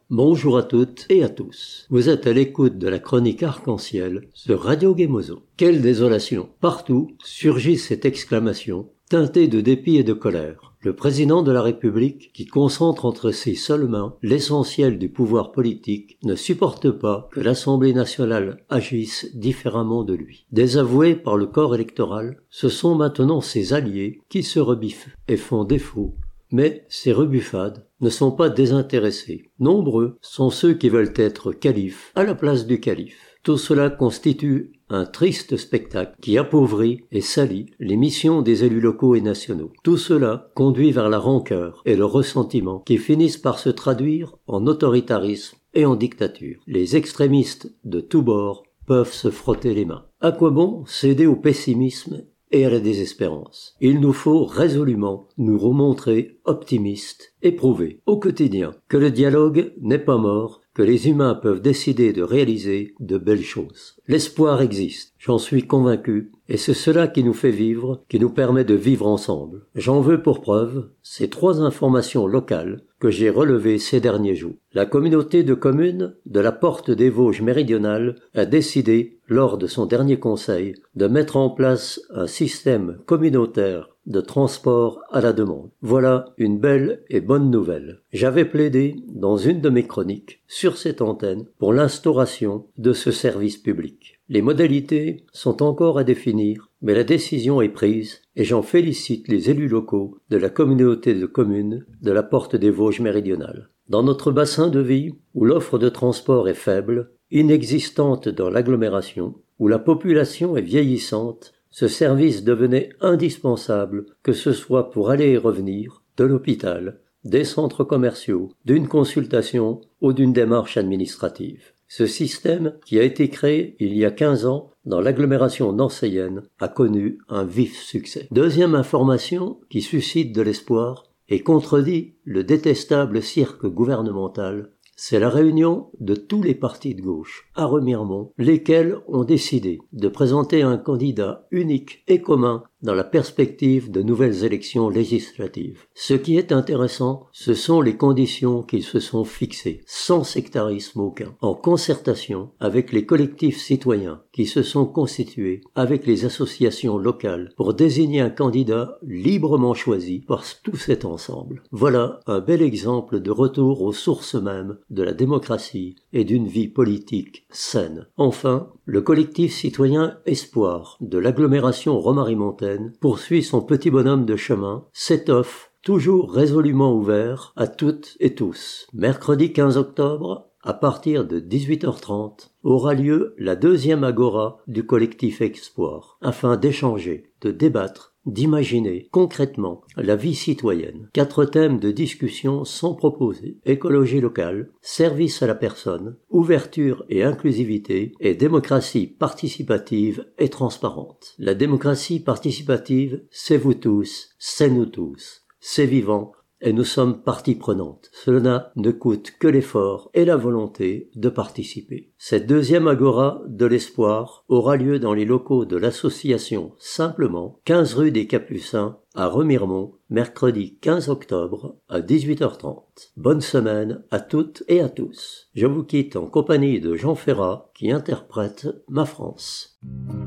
Bonjour à toutes et à tous. Vous êtes à l'écoute de la chronique Arc-en-Ciel sur Radio Gemozo. Quelle désolation! Partout surgit cette exclamation, teintée de dépit et de colère. Le président de la République, qui concentre entre ses seules mains l'essentiel du pouvoir politique, ne supporte pas que l'Assemblée nationale agisse différemment de lui. Désavoués par le corps électoral, ce sont maintenant ses alliés qui se rebiffent et font défaut. Mais ces rebuffades ne sont pas désintéressés. Nombreux sont ceux qui veulent être califes à la place du calife. Tout cela constitue un triste spectacle qui appauvrit et salit les missions des élus locaux et nationaux. Tout cela conduit vers la rancœur et le ressentiment qui finissent par se traduire en autoritarisme et en dictature. Les extrémistes de tous bords peuvent se frotter les mains. À quoi bon céder au pessimisme et à la désespérance? Il nous faut résolument nous remontrer optimistes et prouver au quotidien que le dialogue n'est pas mort, que les humains peuvent décider de réaliser de belles choses. L'espoir existe, j'en suis convaincu, et c'est cela qui nous fait vivre, qui nous permet de vivre ensemble. J'en veux pour preuve ces 3 informations locales que j'ai relevées ces derniers jours. La communauté de communes de la Porte des Vosges méridionales a décidé, lors de son dernier conseil, de mettre en place un système communautaire de transport à la demande. Voilà une belle et bonne nouvelle. J'avais plaidé dans une de mes chroniques sur cette antenne pour l'instauration de ce service public. Les modalités sont encore à définir, mais la décision est prise et j'en félicite les élus locaux de la communauté de communes de la Porte des Vosges méridionales. Dans notre bassin de vie, où l'offre de transport est faible, inexistante dans l'agglomération, où la population est vieillissante, ce service devenait indispensable, que ce soit pour aller et revenir, de l'hôpital, des centres commerciaux, d'une consultation ou d'une démarche administrative. Ce système, qui a été créé il y a 15 ans dans l'agglomération nancéienne, a connu un vif succès. Deuxième information qui suscite de l'espoir et contredit le détestable cirque gouvernemental, c'est la réunion de tous les partis de gauche à Remiremont, lesquels ont décidé de présenter un candidat unique et commun dans la perspective de nouvelles élections législatives. Ce qui est intéressant, ce sont les conditions qu'ils se sont fixées, sans sectarisme aucun, en concertation avec les collectifs citoyens qui se sont constitués avec les associations locales pour désigner un candidat librement choisi par tout cet ensemble. Voilà un bel exemple de retour aux sources mêmes de la démocratie et d'une vie politique saine. Enfin, le collectif citoyen Espoir de l'agglomération romarimontaine poursuit son petit bonhomme de chemin, s'étoffe, toujours résolument ouvert à toutes et tous. Mercredi 15 octobre, à partir de 18h30, aura lieu la 2e agora du collectif Espoir, afin d'échanger, de débattre, d'imaginer concrètement la vie citoyenne. 4 thèmes de discussion sont proposés: écologie locale, service à la personne, ouverture et inclusivité, et démocratie participative et transparente. La démocratie participative, c'est vous tous, c'est nous tous, c'est vivant, et nous sommes partie prenante. Cela ne coûte que l'effort et la volonté de participer. Cette 2e agora de l'espoir aura lieu dans les locaux de l'association Simplement, 15 rue des Capucins, à Remiremont, mercredi 15 octobre à 18h30. Bonne semaine à toutes et à tous. Je vous quitte en compagnie de Jean Ferrat qui interprète Ma France.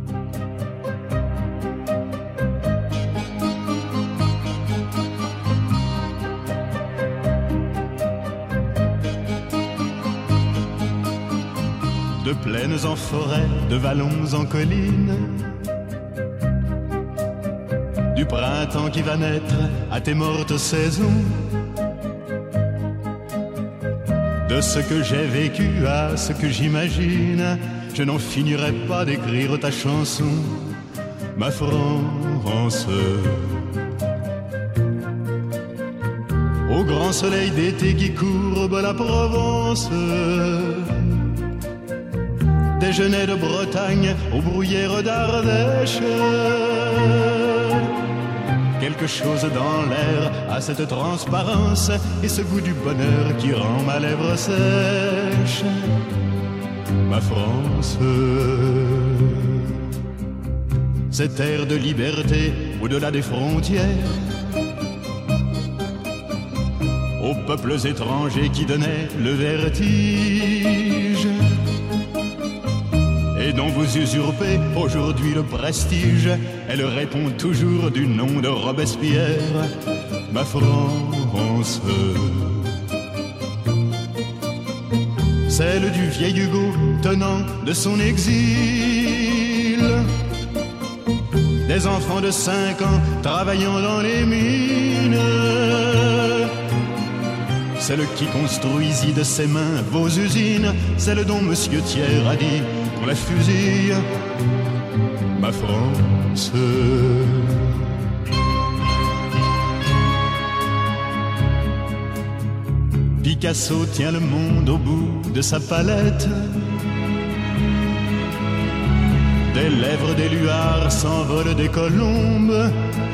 De plaines en forêt, de vallons en collines, du printemps qui va naître à tes mortes saisons, de ce que j'ai vécu à ce que j'imagine, je n'en finirai pas d'écrire ta chanson, ma France. Au grand soleil d'été qui courbe la Provence, des genêts de Bretagne aux bruyères d'Ardèche. Quelque chose dans l'air a cette transparence et ce goût du bonheur qui rend ma lèvre sèche. Ma France, cette air de liberté au-delà des frontières, aux peuples étrangers qui donnaient le vertige et dont vous usurpez aujourd'hui le prestige. Elle répond toujours du nom de Robespierre, ma France. Celle du vieil Hugo tenant de son exil, des enfants de 5 ans travaillant dans les mines, celle qui construisit de ses mains vos usines, celle dont Monsieur Thiers a dit qu'on la fusille, ma France. Picasso tient le monde au bout de sa palette, des lèvres des luards s'envolent des colombes.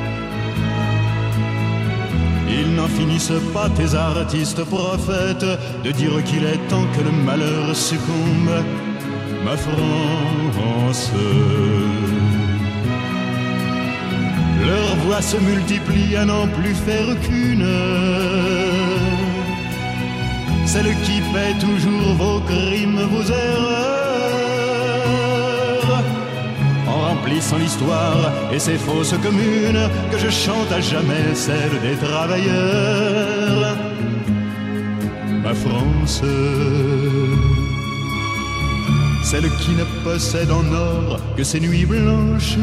Ils n'en finissent pas, tes artistes prophètes, de dire qu'il est temps que le malheur succombe, ma France. Leurs voix se multiplient à n'en plus faire qu'une, celle qui paie toujours vos crimes, vos erreurs, en remplissant l'histoire et ses fausses communes, que je chante à jamais celle des travailleurs, ma France. Celle qui ne possède en or que ses nuits blanches,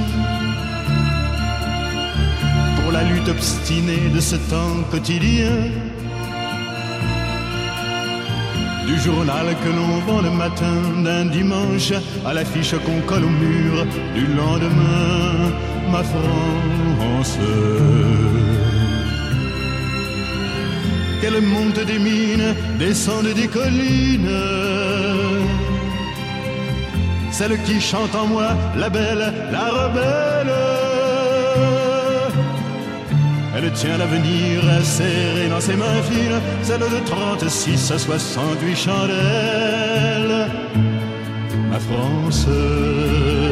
pour la lutte obstinée de ce temps quotidien, du journal que l'on vend le matin d'un dimanche à l'affiche qu'on colle au mur du lendemain, ma France. Qu'elle monte des mines, descende des collines, celle qui chante en moi, la belle, la rebelle. Elle tient l'avenir serré dans ses mains fines, celle de 36 à 68 chandelles, ma France.